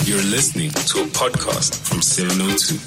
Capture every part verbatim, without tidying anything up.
You're listening to a podcast from seven oh two.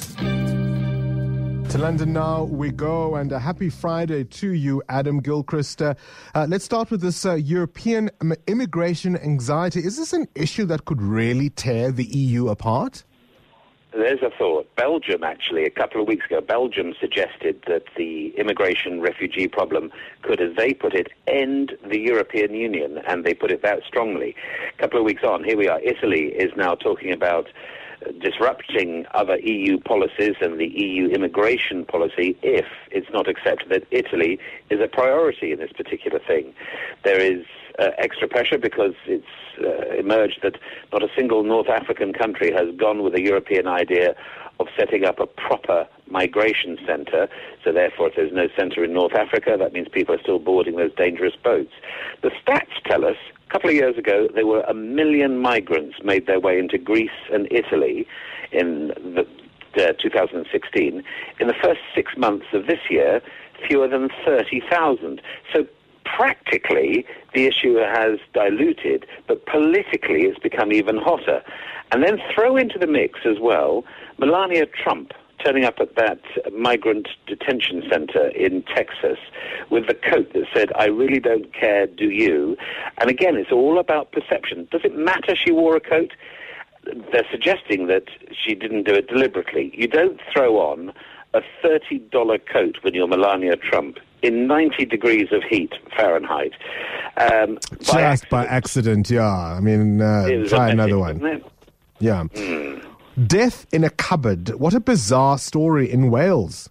To London now we go, and a happy Friday to you, Adam Gilchrist. Uh, uh, let's start with this uh, European immigration anxiety. Is this an issue that could really tear the E U apart? There's a thought. Belgium, actually, a couple of weeks ago, Belgium suggested that the immigration refugee problem could, as they put it, end the European Union, and they put it that strongly. A couple of weeks on, here we are. Italy is now talking about disrupting other E U policies and the E U immigration policy if it's not accepted that Italy is a priority in this particular thing. There is uh, extra pressure because it's uh, emerged that not a single North African country has gone with a European idea of setting up a proper migration centre. So therefore, if there's no centre in North Africa, that means people are still boarding those dangerous boats. The stats tell us a couple of years ago, there were a million migrants made their way into Greece and Italy in the, uh, two thousand sixteen. In the first six months of this year, fewer than thirty thousand. So practically, the issue has diluted, but politically it's become even hotter. And then throw into the mix as well Melania Trump turning up at that migrant detention center in Texas with the coat that said, "I really don't care, do you?" And again, it's all about perception. Does it matter she wore a coat? They're suggesting that she didn't do it deliberately. You don't throw on a thirty dollars coat when you're Melania Trump in ninety degrees of heat Fahrenheit. Um, Just by accident, by accident yeah. I mean, uh, try another one. Yeah. Mm. Death in a cupboard. What a bizarre story in Wales.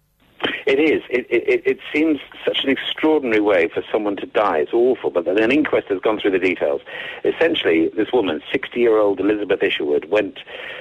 It is. It, it, it seems such an extraordinary way for someone to die. It's awful, but an inquest has gone through the details. Essentially, this woman, sixty-year-old Elizabeth Isherwood, went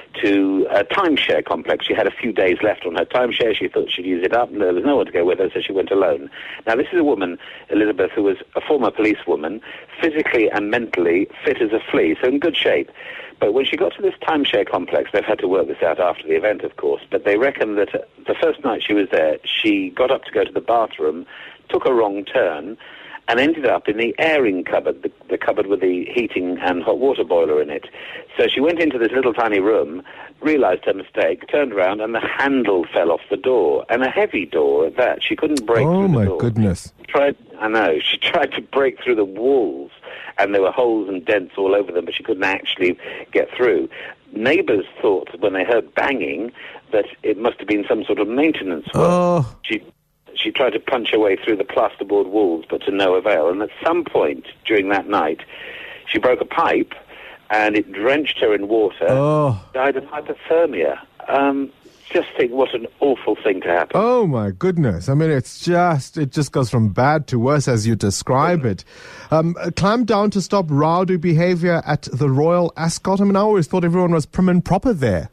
to a timeshare complex. She had a few days left on her timeshare. She thought she'd use it up, and there was no one to go with her, so she went alone. Now, this is a woman, Elizabeth, who was a former policewoman, physically and mentally fit as a flea, so in good shape. But when she got to this timeshare complex, they've had to work this out after the event, of course, but they reckon that the first night she was there, she got up to go to the bathroom, took a wrong turn, and ended up in the airing cupboard, the, the cupboard with the heating and hot water boiler in it. So she went into this little tiny room, realised her mistake, turned around, and the handle fell off the door, and a heavy door at that. She couldn't break oh through the door. Oh, my goodness. She tried, I know. She tried to break through the walls, and there were holes and dents all over them, but she couldn't actually get through. Neighbours thought, when they heard banging, that it must have been some sort of maintenance work. Oh. She She tried to punch her way through the plasterboard walls, but to no avail. And at some point during that night, she broke a pipe, and it drenched her in water. Oh. Died of hypothermia. Um, just think what an awful thing to happen. Oh, my goodness. I mean, it's just, it just goes from bad to worse as you describe it. Um, clamp down to stop rowdy behavior at the Royal Ascot. I mean, I always thought everyone was prim and proper there.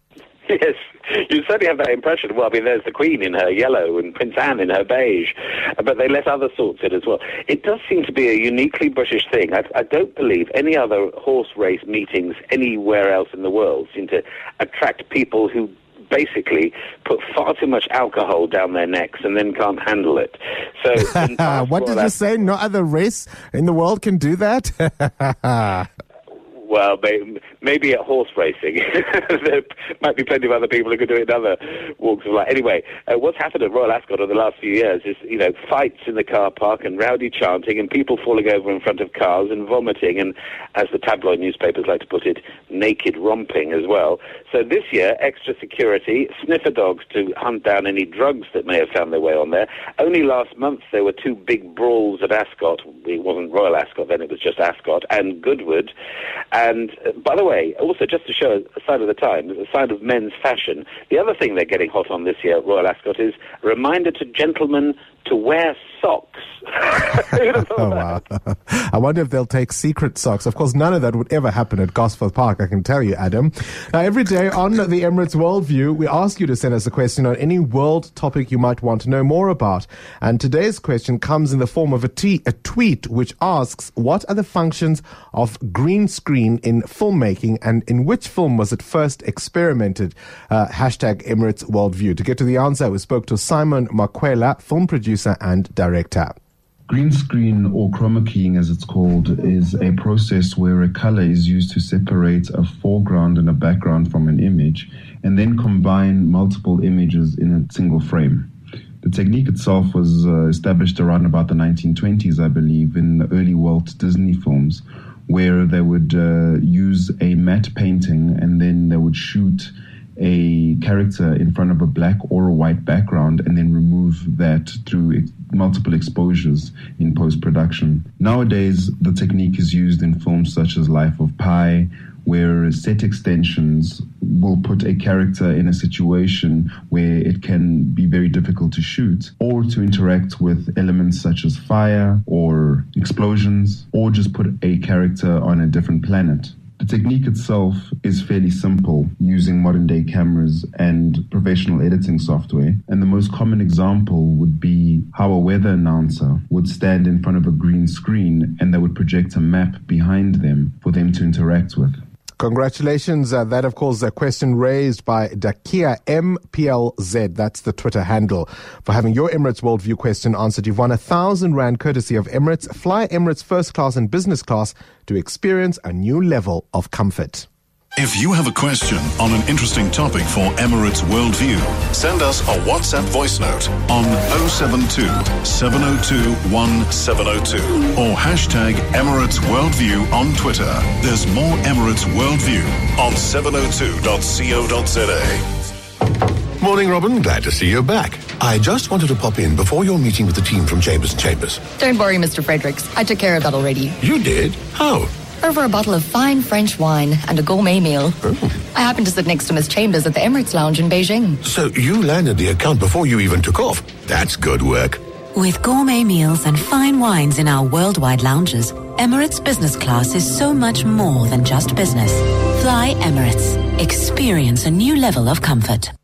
Yes. You certainly have that impression. Well, I mean, there's the Queen in her yellow and Prince Anne in her beige, but they let other sorts in as well. It does seem to be a uniquely British thing. I, I don't believe any other horse race meetings anywhere else in the world seem to attract people who basically put far too much alcohol down their necks and then can't handle it. So, what did you say? No other race in the world can do that? Well, maybe at horse racing. There might be plenty of other people who could do it in other walks of life. Anyway, uh, what's happened at Royal Ascot over the last few years is, you know, fights in the car park and rowdy chanting and people falling over in front of cars and vomiting and, as the tabloid newspapers like to put it, naked romping as well. So this year, extra security, sniffer dogs to hunt down any drugs that may have found their way on there. Only last month there were two big brawls at Ascot. It wasn't Royal Ascot then, it was just Ascot and Goodwood. And, uh, by the way, also just to show a sign of the times, a sign of men's fashion, the other thing they're getting hot on this year at Royal Ascot is a reminder to gentlemen to wear socks. Oh, wow. I wonder if they'll take secret socks. Of course, none of that would ever happen at Gosforth Park, I can tell you, Adam. Now, every day on the Emirates Worldview, we ask you to send us a question on any world topic you might want to know more about. And today's question comes in the form of a, t- a tweet which asks, what are the functions of green screen in filmmaking, and in which film was it first experimented? Uh, hashtag Emirates Worldview. To get to the answer, we spoke to Simon Makwela, film producer and director. Green screen, or chroma keying as it's called, is a process where a color is used to separate a foreground and a background from an image and then combine multiple images in a single frame. The technique itself was uh, established around about the nineteen twenties, I believe, in the early Walt Disney films, where they would uh, use a matte painting and then they would shoot a character in front of a black or a white background and then remove that through ex- multiple exposures in post-production. Nowadays, the technique is used in films such as Life of Pi, where set extensions will put a character in a situation where it can be very difficult to shoot, or to interact with elements such as fire or explosions, or just put a character on a different planet. The technique itself is fairly simple, using modern-day cameras and professional editing software. And the most common example would be how a weather announcer would stand in front of a green screen and they would project a map behind them for them to interact with. Congratulations. Uh, that, of course, a question raised by Dakia M P L Z. That's the Twitter handle. For having your Emirates Worldview question answered, you've won a thousand rand courtesy of Emirates. Fly Emirates first class and business class to experience a new level of comfort. If you have a question on an interesting topic for Emirates Worldview, send us a WhatsApp voice note on oh seven two, seven oh two, one seven oh two or hashtag Emirates Worldview on Twitter. There's more Emirates Worldview on seven oh two dot co dot za. Morning, Robin. Glad to see you back. I just wanted to pop in before your meeting with the team from Chambers and Chambers. Don't worry, Mister Fredericks. I took care of that already. You did? How? Over a bottle of fine French wine and a gourmet meal. Oh. I happened to sit next to Miss Chambers at the Emirates Lounge in Beijing. So you landed the account before you even took off. That's good work. With gourmet meals and fine wines in our worldwide lounges, Emirates Business Class is so much more than just business. Fly Emirates. Experience a new level of comfort.